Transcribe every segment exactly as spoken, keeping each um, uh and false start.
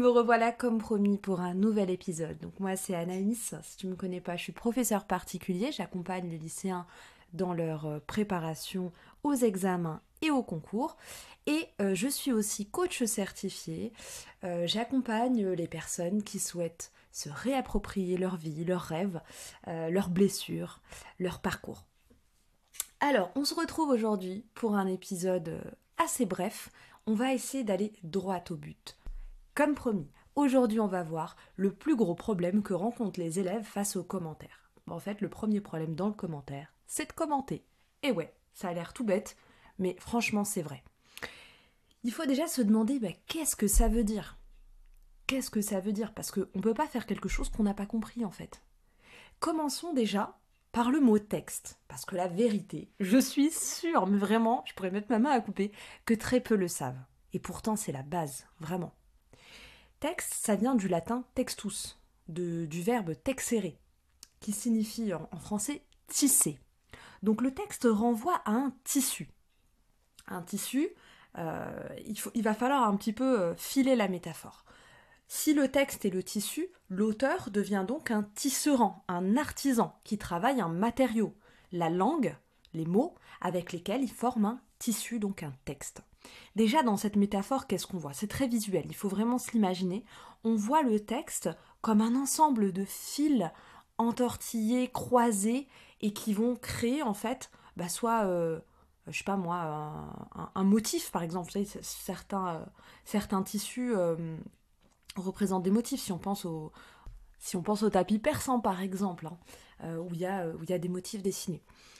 Me revoilà comme promis pour un nouvel épisode. Donc moi c'est Anaïs, si tu ne me connais pas, je suis professeure particulier, j'accompagne les lycéens dans leur préparation aux examens et aux concours. Et euh, je suis aussi coach certifiée, euh, j'accompagne les personnes qui souhaitent se réapproprier leur vie, leurs rêves, euh, leurs blessures, leur parcours. Alors, on se retrouve aujourd'hui pour un épisode assez bref. On va essayer d'aller droit au but. Comme promis, aujourd'hui on va voir le plus gros problème que rencontrent les élèves face aux commentaires. En fait, le premier problème dans le commentaire, c'est de commenter. Et ouais, ça a l'air tout bête, mais franchement c'est vrai. Il faut déjà se demander bah, qu'est-ce que ça veut dire ? Qu'est-ce que ça veut dire ? Parce qu'on ne peut pas faire quelque chose qu'on n'a pas compris en fait. Commençons déjà par le mot texte, parce que la vérité, je suis sûre, mais vraiment, je pourrais mettre ma main à couper, que très peu le savent. Et pourtant c'est la base, vraiment. Texte, ça vient du latin textus, de, du verbe texere, qui signifie en, en français tisser. Donc le texte renvoie à un tissu. Un tissu, euh, il, faut, il va falloir un petit peu filer la métaphore. Si le texte est le tissu, l'auteur devient donc un tisserand, un artisan qui travaille un matériau, la langue, les mots avec lesquels il forme un tissu, donc un texte. Déjà dans cette métaphore, qu'est-ce qu'on voit ? C'est très visuel, il faut vraiment se l'imaginer. On voit le texte comme un ensemble de fils entortillés, croisés, et qui vont créer en fait, bah, soit, euh, je sais pas moi, un, un, un motif par exemple. Vous savez, certains, euh, certains tissus euh, représentent des motifs. Si on pense au, si on pense au tapis persan par exemple, hein, euh, où il y a, où il y a des motifs dessinés.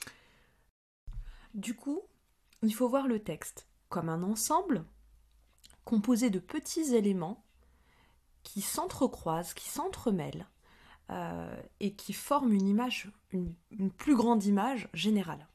Du coup, il faut voir le texte comme un ensemble composé de petits éléments qui s'entrecroisent, qui s'entremêlent euh, et qui forment une image, une, une plus grande image générale.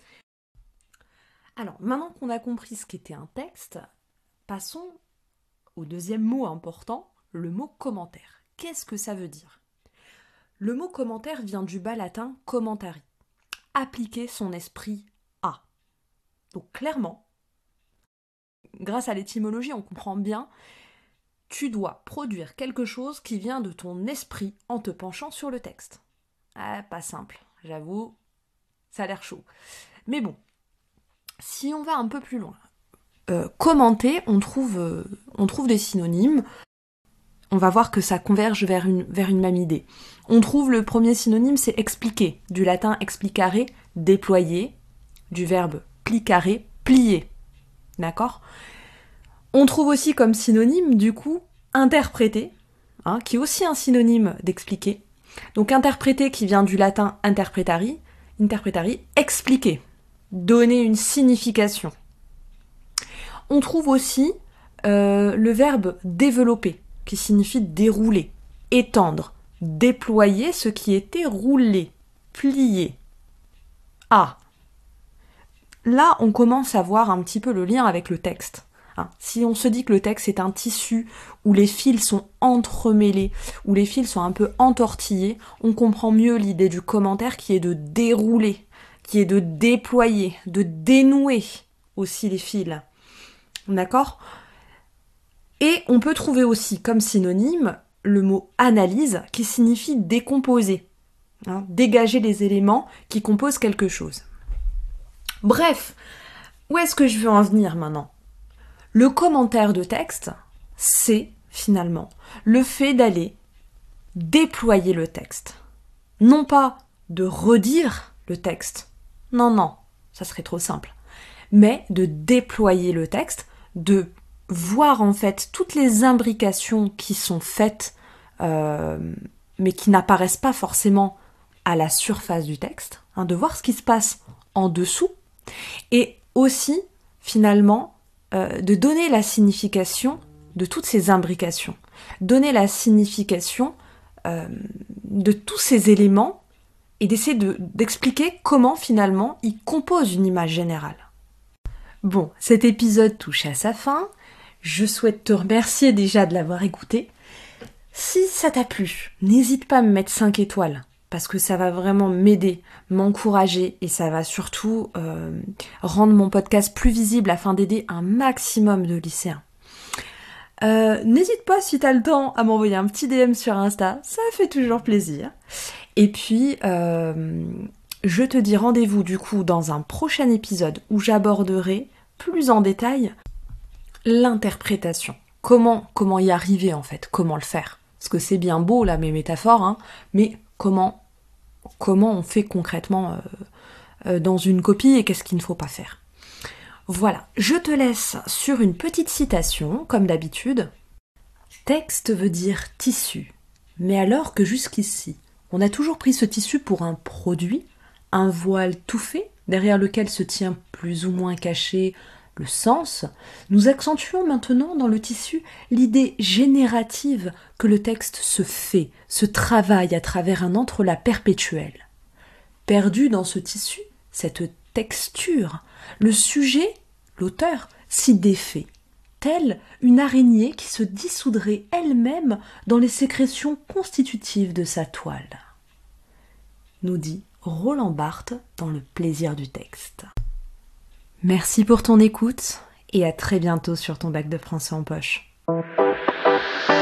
Alors, maintenant qu'on a compris ce qu'était un texte, passons au deuxième mot important, le mot commentaire. Qu'est-ce que ça veut dire ? Le mot commentaire vient du bas latin commentari, appliquer son esprit à. Donc clairement, grâce à l'étymologie, on comprend bien, tu dois produire quelque chose qui vient de ton esprit en te penchant sur le texte. Ah, pas simple, j'avoue, ça a l'air chaud. Mais bon, si on va un peu plus loin, euh, commenter, on trouve, euh, on trouve des synonymes. On va voir que ça converge vers une, vers une même idée. On trouve le premier synonyme, c'est expliquer, du latin explicare, déployer, du verbe plicare, plier. D'accord ? On trouve aussi comme synonyme, du coup, interpréter, hein, qui est aussi un synonyme d'expliquer. Donc interpréter qui vient du latin interpretari, interpretari, expliquer, donner une signification. On trouve aussi euh, le verbe développer, qui signifie dérouler, étendre, déployer ce qui était roulé, plié. Ah, là on commence à voir un petit peu le lien avec le texte. Hein, si on se dit que le texte est un tissu où les fils sont entremêlés, où les fils sont un peu entortillés, on comprend mieux l'idée du commentaire qui est de dérouler, qui est de déployer, de dénouer aussi les fils. D'accord ? Et on peut trouver aussi comme synonyme le mot analyse qui signifie décomposer, hein, dégager les éléments qui composent quelque chose. Bref, où est-ce que je veux en venir maintenant ? Le commentaire de texte, c'est finalement le fait d'aller déployer le texte. Non pas de redire le texte, non, non, ça serait trop simple, mais de déployer le texte, de voir en fait toutes les imbrications qui sont faites, euh, mais qui n'apparaissent pas forcément à la surface du texte, hein, de voir ce qui se passe en dessous, et aussi, finalement, euh, de donner la signification de toutes ces imbrications, donner la signification euh, de tous ces éléments, et d'essayer de, d'expliquer comment, finalement, ils composent une image générale. Bon, cet épisode touche à sa fin. Je souhaite te remercier déjà de l'avoir écouté. Si ça t'a plu, n'hésite pas à me mettre cinq étoiles, parce que ça va vraiment m'aider, m'encourager, et ça va surtout euh, rendre mon podcast plus visible afin d'aider un maximum de lycéens. Euh, n'hésite pas si tu as le temps à m'envoyer un petit D M sur Insta, ça fait toujours plaisir. Et puis, euh, je te dis rendez-vous du coup dans un prochain épisode où j'aborderai plus en détail l'interprétation. Comment, comment y arriver en fait, comment le faire. Parce que c'est bien beau là mes métaphores, hein, mais comment, comment on fait concrètement euh, euh, dans une copie et qu'est-ce qu'il ne faut pas faire. Voilà, je te laisse sur une petite citation, comme d'habitude. Texte veut dire tissu, mais alors que jusqu'ici, on a toujours pris ce tissu pour un produit, un voile tout fait, derrière lequel se tient plus ou moins caché le sens, nous accentuons maintenant dans le tissu l'idée générative que le texte se fait, se travaille à travers un entrelac perpétuel. Perdu dans ce tissu, cette texture, le sujet, l'auteur, s'y défait, telle une araignée qui se dissoudrait elle-même dans les sécrétions constitutives de sa toile. Nous dit Roland Barthes dans Le plaisir du texte. Merci pour ton écoute et à très bientôt sur ton bac de français en poche.